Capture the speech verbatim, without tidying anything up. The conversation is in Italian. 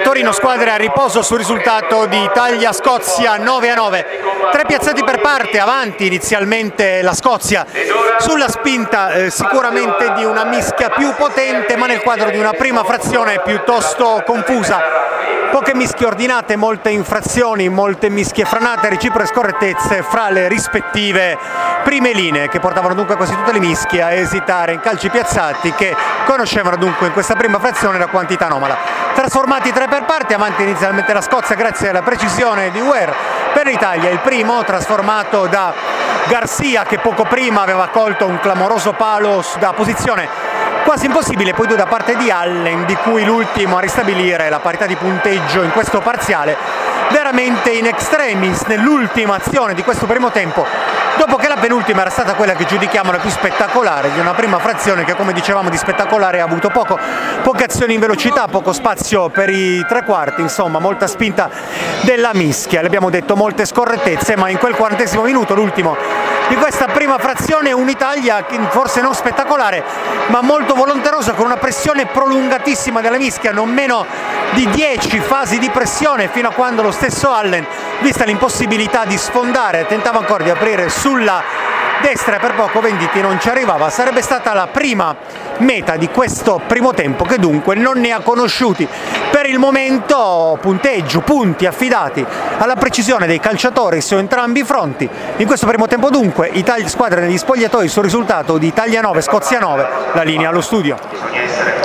Torino, squadre a riposo sul risultato di Italia-Scozia nove a nove. Tre piazzati per parte, avanti inizialmente la Scozia sulla spinta eh, sicuramente di una mischia più potente, ma nel quadro di una prima frazione piuttosto confusa. Poche mischie ordinate, molte infrazioni, molte mischie franate, reciproche scorrettezze fra le rispettive prime linee, che portavano dunque quasi tutte le mischie a esitare in calci piazzati che conoscevano dunque in questa prima frazione la quantità anomala. Trasformati tre per parte, avanti inizialmente la Scozia grazie alla precisione di Weir. Per l'Italia il primo trasformato da Garcia, che poco prima aveva colto un clamoroso palo da posizione quasi impossibile, poi due da parte di Allen, di cui l'ultimo a ristabilire la parità di punteggio in questo parziale veramente in extremis nell'ultima azione di questo primo tempo, dopo che la penultima era stata quella che giudichiamo la più spettacolare di una prima frazione che, come dicevamo, di spettacolare ha avuto poco, poche azioni in velocità, poco spazio per i tre quarti, insomma molta spinta della mischia, le abbiamo detto molte scorrettezze, ma in quel quarantesimo minuto, l'ultimo di questa prima frazione, un'Italia forse non spettacolare ma molto volonterosa, con una pressione prolungatissima della mischia, non meno di dieci fasi di pressione, fino a quando lo stesso Allen, vista l'impossibilità di sfondare, tentava ancora di aprire sulla destra e per poco Venditti non ci arrivava. Sarebbe stata la prima meta di questo primo tempo, che dunque non ne ha conosciuti per il momento punteggio, punti affidati alla precisione dei calciatori su entrambi i fronti. In questo primo tempo dunque Italia, squadra negli spogliatoi sul risultato di Italia nove, Scozia nove, la linea allo studio.